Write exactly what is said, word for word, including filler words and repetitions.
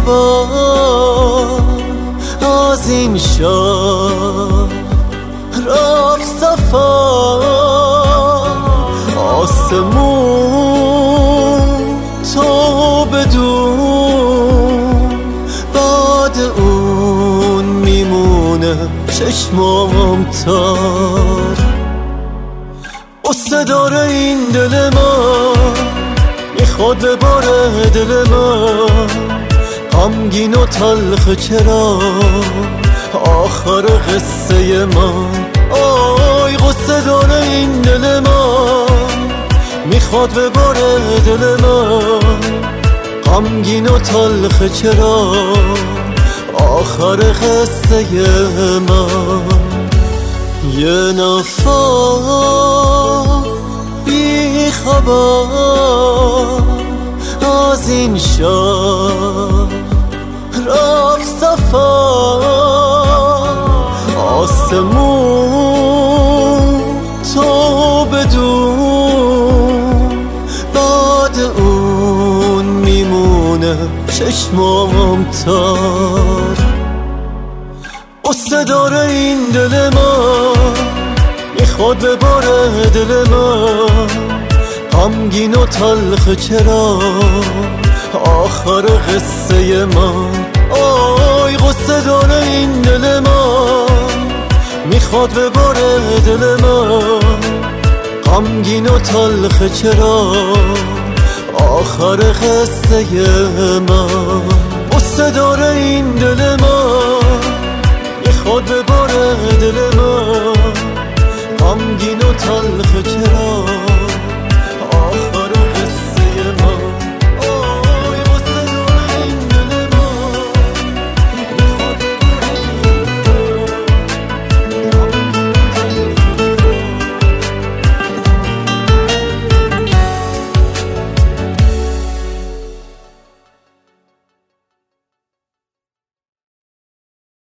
خوابا از این شهر رفت صفا، آسمون تو بدون، بعد اون میمونه چشمام تار. قصه داره این دل من، میخواد بباره دل من، غمگین و تلخ چرا آخر قصه من. آی قصه داره این دل من، میخواد بباره دل من، غمگین و تلخ چرا آخر قصه من. یه نفر بی خبر از این شهر رفت صفا، آسمون تو بدون، بعد اون میمونه چشمام تار. قصه داره این دل من، میخواد بباره دل من، غمگین و تلخ چرا آخر قصه من. آی قصه داره این دل من، میخواد بباره دل من، غمگین و تلخ چرا آخر قصه من. قصه داره این دل من، میخواد بباره دل من، غمگین و تلخ چرا